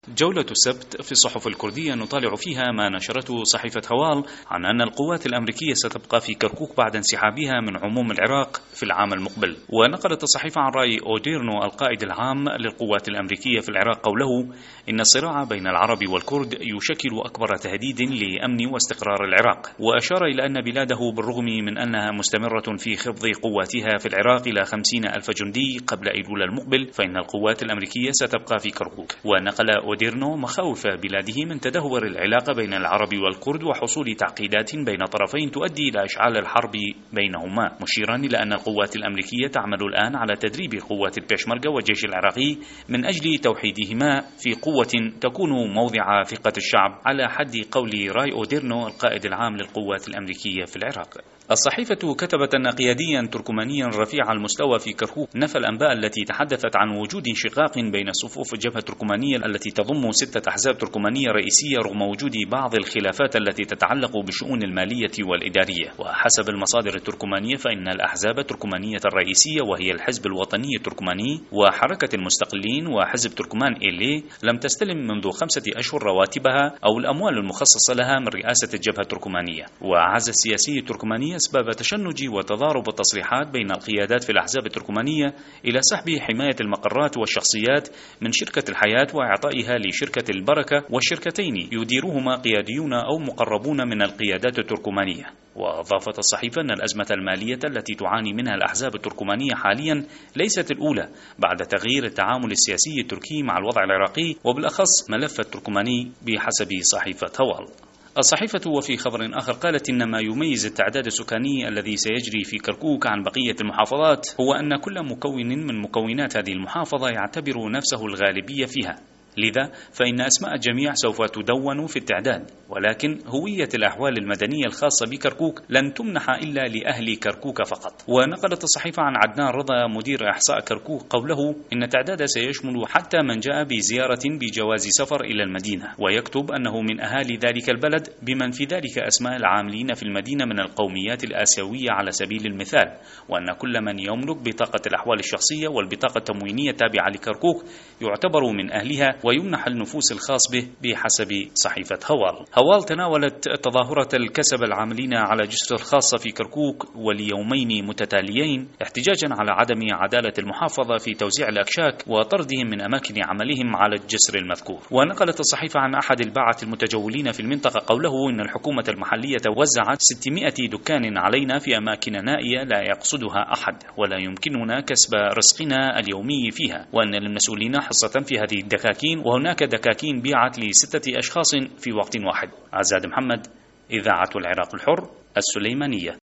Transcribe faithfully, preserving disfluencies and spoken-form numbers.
جولة السبت في الصحف الكردية نطالع فيها ما نشرته صحيفة هوال عن أن القوات الأمريكية ستبقى في كركوك بعد انسحابها من عموم العراق في العام المقبل. ونقلت الصحيفة عن راي أوديرنو القائد العام للقوات الأمريكية في العراق قوله إن الصراع بين العرب والكرد يشكل أكبر تهديد لأمن واستقرار العراق، وأشار إلى أن بلاده بالرغم من أنها مستمرة في خفض قواتها في العراق إلى خمسين ألف جندي قبل أيلول المقبل فإن القوات الأمريكية ستبقى في كركوك. ونقل أوديرنو مخاوف بلاده من تدهور العلاقة بين العرب والكرد وحصول تعقيدات بين طرفين تؤدي إلى إشعال الحرب بينهما، مشيرا إلى أن القوات الأمريكية تعمل الآن على تدريب قوات البيشمركة والجيش العراقي من أجل توحيدهما في قوة تكون موضع ثقة الشعب، على حد قول راي أوديرنو القائد العام للقوات الأمريكية في العراق. الصحيفة كتبت أن قياديا تركمانيا رفيع المستوى في كركوك نفى الأنباء التي تحدثت عن وجود انشقاق بين صفوف الجبهة التركمانية التي تضم ستة أحزاب تركمانية رئيسية رغم وجود بعض الخلافات التي تتعلق بالشؤون المالية والإدارية. وحسب المصادر التركمانية فإن الأحزاب التركمانية الرئيسية وهي الحزب الوطني التركماني وحركة المستقلين وحزب تركمان إيلي لم تستلم منذ خمسة أشهر رواتبها أو الأموال المخصصة لها من رئاسة الجبهة التركمانية. وعزى السياسي التركماني أسباب تشنج وتضارب التصريحات بين القيادات في الأحزاب التركمانية إلى سحب حماية المقرات والشخصيات من شركة الحياة وإعطائها لشركة البركة، والشركتين يديرهما قياديون أو مقربون من القيادات التركمانية. وأضافت الصحيفة أن الأزمة المالية التي تعاني منها الأحزاب التركمانية حاليا ليست الأولى بعد تغيير التعامل السياسي التركي مع الوضع العراقي وبالأخص ملف التركماني بحسب صحيفة هوال. الصحيفة وفي خبر آخر قالت إن ما يميز التعداد السكاني الذي سيجري في كركوك عن بقية المحافظات هو أن كل مكون من مكونات هذه المحافظة يعتبر نفسه الغالبية فيها، لذا فإن أسماء الجميع سوف تدون في التعداد، ولكن هوية الأحوال المدنية الخاصة بكركوك لن تمنح إلا لأهل كركوك فقط. ونقلت الصحيفة عن عدنان رضا مدير إحصاء كركوك قوله إن التعداد سيشمل حتى من جاء بزيارة بجواز سفر إلى المدينة، ويكتب أنه من أهالي ذلك البلد بمن في ذلك أسماء العاملين في المدينة من القوميات الآسيوية على سبيل المثال، وأن كل من يملك بطاقة الأحوال الشخصية والبطاقة التموينية التابعة لكركوك يعتبر من أهلها ويمنح النفوس الخاص به بحسب صحيفة هوال. هوال تناولت تظاهرة الكسب العاملين على جسر الخاصة في كركوك وليومين متتاليين احتجاجا على عدم عدالة المحافظة في توزيع الأكشاك وطردهم من أماكن عملهم على الجسر المذكور. ونقلت الصحيفة عن أحد الباعة المتجولين في المنطقة قوله إن الحكومة المحلية وزعت ستمائة دكان علينا في أماكن نائية لا يقصدها أحد ولا يمكننا كسب رزقنا اليومي فيها، وأن للمسؤولين حصة في هذه الدكاكين وهناك دكاكين بيعت لستة أشخاص في وقت واحد. عزاد محمد، إذاعة العراق الحر، السليمانية.